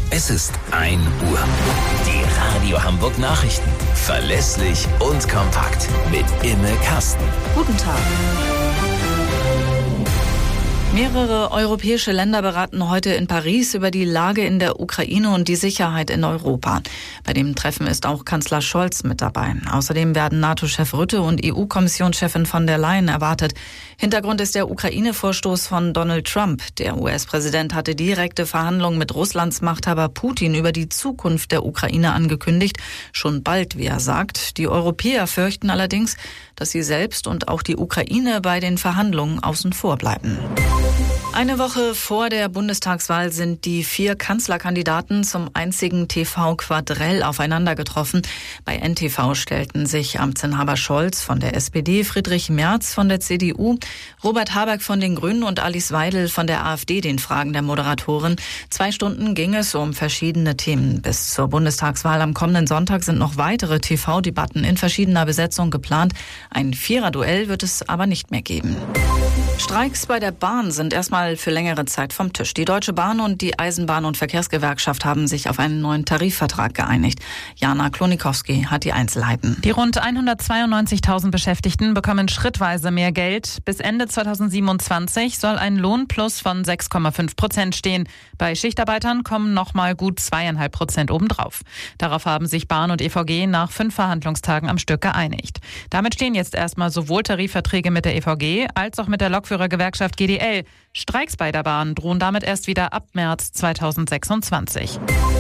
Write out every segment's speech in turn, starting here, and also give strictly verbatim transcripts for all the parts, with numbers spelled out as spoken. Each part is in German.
Es ist ein Uhr. Die Radio Hamburg Nachrichten. Verlässlich und kompakt. Mit Imme Kasten. Guten Tag. Mehrere europäische Länder beraten heute in Paris über die Lage in der Ukraine und die Sicherheit in Europa. Bei dem Treffen ist auch Kanzler Scholz mit dabei. Außerdem werden NATO-Chef Rutte und E U-Kommissionschefin von der Leyen erwartet. Hintergrund ist der Ukraine-Vorstoß von Donald Trump. Der U S-Präsident hatte direkte Verhandlungen mit Russlands Machthaber Putin über die Zukunft der Ukraine angekündigt. Schon bald, wie er sagt. Die Europäer fürchten allerdings, dass sie selbst und auch die Ukraine bei den Verhandlungen außen vor bleiben. Eine Woche vor der Bundestagswahl sind die vier Kanzlerkandidaten zum einzigen T V-Quadrell aufeinander getroffen. Bei N T V stellten sich Amtsinhaber Scholz von der S P D, Friedrich Merz von der C D U, Robert Habeck von den Grünen und Alice Weidel von der AfD den Fragen der Moderatorin. Zwei Stunden ging es um verschiedene Themen. Bis zur Bundestagswahl am kommenden Sonntag sind noch weitere T V-Debatten in verschiedener Besetzung geplant. Ein Viererduell wird es aber nicht mehr geben. Streiks bei der Bahn sind erstmal für längere Zeit vom Tisch. Die Deutsche Bahn und die Eisenbahn- und Verkehrsgewerkschaft haben sich auf einen neuen Tarifvertrag geeinigt. Jana Klonikowski hat die Einzelheiten. Die rund hundertzweiundneunzigtausend Beschäftigten bekommen schrittweise mehr Geld. Bis Ende zweitausendsiebenundzwanzig soll ein Lohnplus von sechs Komma fünf Prozent stehen. Bei Schichtarbeitern kommen noch mal gut zweieinhalb Prozent obendrauf. Darauf haben sich Bahn und E V G nach fünf Verhandlungstagen am Stück geeinigt. Damit stehen jetzt erstmal sowohl Tarifverträge mit der E V G als auch mit der Lokführergewerkschaft G D L. Streiks bei der Bahn drohen damit erst wieder ab März zweitausendsechsundzwanzig.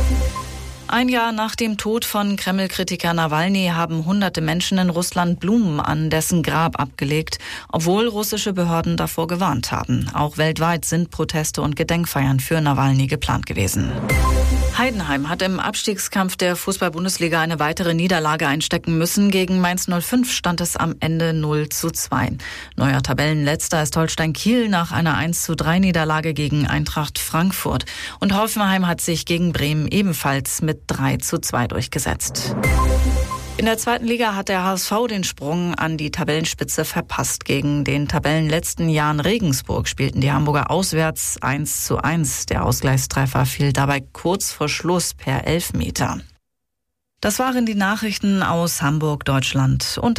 Ein Jahr nach dem Tod von Kreml-Kritiker Nawalny haben hunderte Menschen in Russland Blumen an dessen Grab abgelegt, obwohl russische Behörden davor gewarnt haben. Auch weltweit sind Proteste und Gedenkfeiern für Nawalny geplant gewesen. Heidenheim hat im Abstiegskampf der Fußball-Bundesliga eine weitere Niederlage einstecken müssen. Gegen Mainz null fünf stand es am Ende null zu zwei. Neuer Tabellenletzter ist Holstein Kiel nach einer eins zu drei Niederlage gegen Eintracht Frankfurt. Und Hoffenheim hat sich gegen Bremen ebenfalls mit drei zu zwei durchgesetzt. In der zweiten Liga hat der H S V den Sprung an die Tabellenspitze verpasst. Gegen den Tabellenletzten Jan Regensburg spielten die Hamburger auswärts eins zu eins. Der Ausgleichstreffer fiel dabei kurz vor Schluss per Elfmeter. Das waren die Nachrichten aus Hamburg, Deutschland und